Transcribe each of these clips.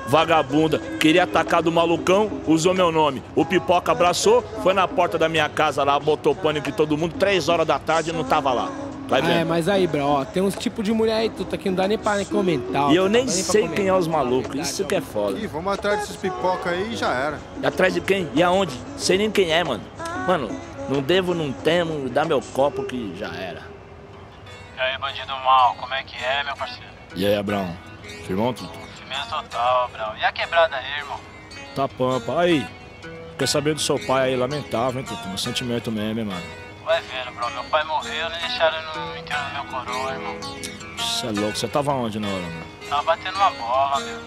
vagabunda. Queria atacar do malucão, usou meu nome. O Pipoca abraçou, foi na porta da minha casa lá, botou pânico em todo mundo, 3 horas da tarde e não tava lá. Vai vendo. É, mas aí, bro, ó, tem uns tipos de mulher aí, tudo que não dá nem pra comentar. Ó, e eu nem sei quem é os malucos, isso que é foda. Ih, vamos atrás desses pipoca aí e já era. E atrás de quem? E aonde? Sei nem quem é, mano. Mano, não devo, não temo, dá meu copo que já era. E aí, bandido mal, como é que é, meu parceiro? E aí, Abraão? Firmão, tudo? Firmeza total, Brau. E a quebrada aí, irmão? Tá pampa. Aí, quer saber do seu pai aí, lamentável, hein, Tutu? Um sentimento mesmo, hein, mano. Vai vendo, bro. Meu pai morreu, nem deixaram no enterro do meu coroa, irmão. Você é louco, você tava onde na hora, mano? Tava batendo uma bola, meu.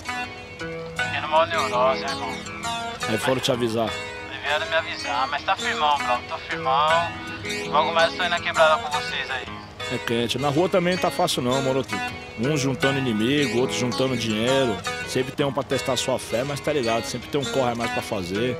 Fiquei numa neurose, irmão. Aí foram te avisar. Aí vieram me avisar, mas tá firmão, bro. Tô firmão. Logo mais eu tô indo na quebrada com vocês aí. É quente. Na rua também não tá fácil não, moro, Tutu. Uns juntando inimigo, outros juntando dinheiro. Sempre tem um pra testar sua fé, mas tá ligado, sempre tem um corre a mais pra fazer.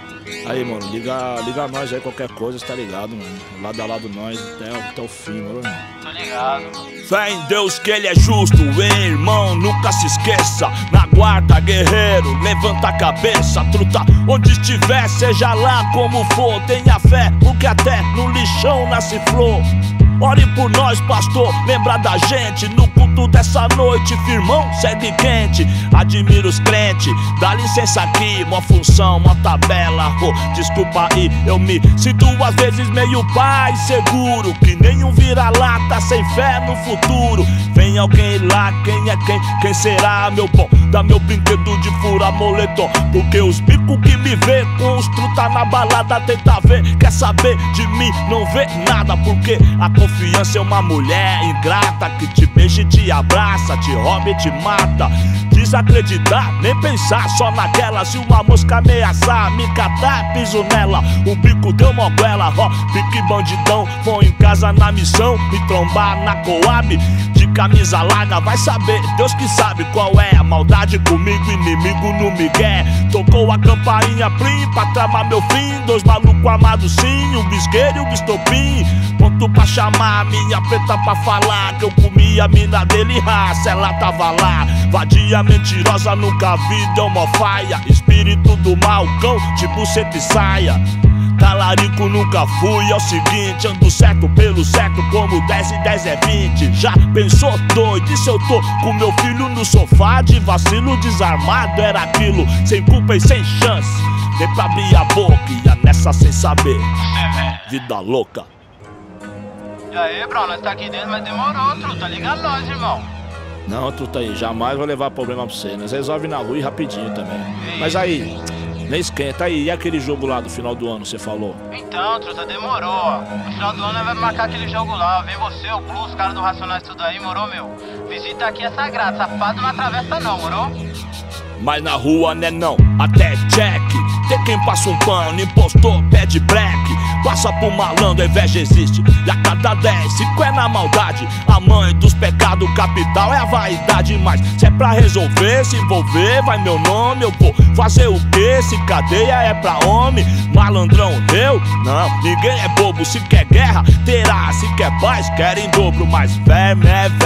Aí, mano, liga nós aí, qualquer coisa, tá ligado, mano. Lado a lado nós até o fim, mano. Tô ligado, mano. Fé em Deus que ele é justo, ei, irmão, nunca se esqueça. Na guarda, guerreiro, levanta a cabeça, truta. Onde estiver, seja lá como for, tenha fé, porque até no lixão nasce flor. Ore por nós, pastor, lembra da gente. No culto dessa noite, firmão, segue quente. Admiro os crentes, dá licença aqui. Uma função, uma tabela, desculpa aí. Eu me sinto às vezes meio pai seguro, que nenhum vira-lata sem fé no futuro. Vem alguém lá, quem é quem? Quem será, meu bom? Dá meu brinquedo de fura moletom, porque os bicos que me vê com os truta na balada tenta ver. Quer saber de mim, não vê nada, porque a confiança é uma mulher ingrata que te beija e te abraça, te rouba e te mata. Desacreditar, nem pensar, só naquela. Se uma mosca ameaçar, me catar, piso nela. O bico deu moguela, ó, pique bandidão. Vou em casa na missão, me trombar na Coab. De camisa larga, vai saber, Deus que sabe qual é a maldade comigo, inimigo no migué. Tocou a campainha plim pra tramar meu fim. 2 malucos armados sim, o bisqueiro e o bistopim. Ponto pra chamar a minha preta pra falar que eu comi a mina dele, raça, ela tava lá. Vadia mentirosa, nunca vi, deu mó faia. Espírito do mal, cão de buceta e saia. Talarico nunca fui, é o seguinte, ando certo pelo certo, como 10 e 10 é 20. Já pensou doido, e se eu tô com meu filho no sofá de vacilo desarmado? Era aquilo, sem culpa e sem chance, nem pra abrir a boca, ia nessa sem saber. Vida louca. E aí, bro, nós tá aqui dentro, mas demorou, truta. Liga nós, irmão. Não, truta aí, jamais vou levar problema pra você. Nós resolve na rua e rapidinho também. Mas aí, nem esquenta aí, e aquele jogo lá do final do ano, você falou? Então, truta, demorou, ó. No final do ano nós vamos marcar aquele jogo lá, ó. Vem você, o Plus, os caras do Racionais, tudo aí, morou, meu? Visita aqui é sagrado, safado não atravessa não, morou? Mas na rua né não, até check. Tem quem passa um pano, impostor, pede black. Passa pro malandro, a inveja existe. E a cada 10, 5 é na maldade. A mãe dos pecados capital é a vaidade. Mas se é pra resolver, se envolver, vai meu nome. Eu vou fazer o quê? Se cadeia é pra homem. Malandrão, eu? Não, ninguém é bobo. Se quer guerra, terá. Se quer paz, quer em dobro. Mas verme,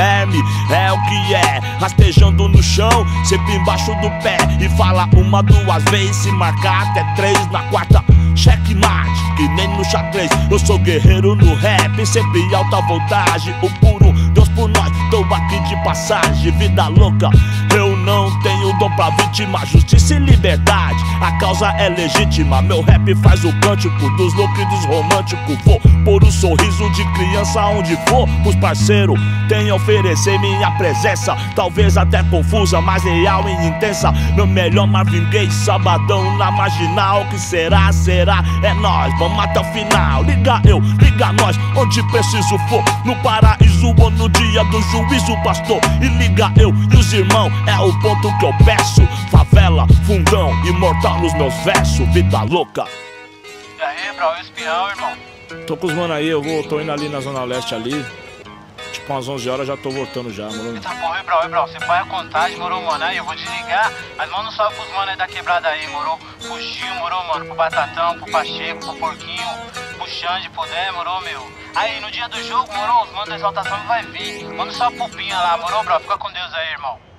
é o que é. Rastejando no chão, sempre embaixo do pé. E fala 1, 2 vezes, se marcar até 3. Na quarta, checkmate, que nem no xadrez. Eu sou guerreiro no rap, sempre alta voltagem. O puro, Deus por nós, tô aqui de passagem. Vida louca, eu não tenho dom pra vítima. Justiça e liberdade, a causa é legítima. Meu rap faz o cântico dos loucos e dos românticos. Vou pôr um sorriso de criança onde for. Os parceiros têm a oferecer minha presença. Talvez até confusa, mas real e intensa. Meu melhor Marvin Gaye, sabadão na marginal. Que será, será, é nós, vamos até o final. Liga eu, liga nós, onde preciso for. No paraíso ou no dia do juízo, pastor. E liga eu e os irmãos, é o ponto que eu peço. Favela, fundão, imortal nos meus versos. Vida louca. E aí, bro, e espião, irmão? Tô com os mano aí, tô indo ali na Zona Leste ali. Tipo umas 11 horas já tô voltando já, mano. Eita porra, e bro, você põe a contagem, morou, mano? Aí eu vou desligar, mas manda um salve pros mano aí da quebrada aí, morou? Pro Gil, morou, mano? Pro Batatão, pro Pacheco, pro Porquinho, pro Xande, pro Dé, morou, meu? Aí no dia do jogo, morou, os manos da exaltação vai vir. Manda só pro Pinha lá, morou, bro? Fica com Deus aí, irmão.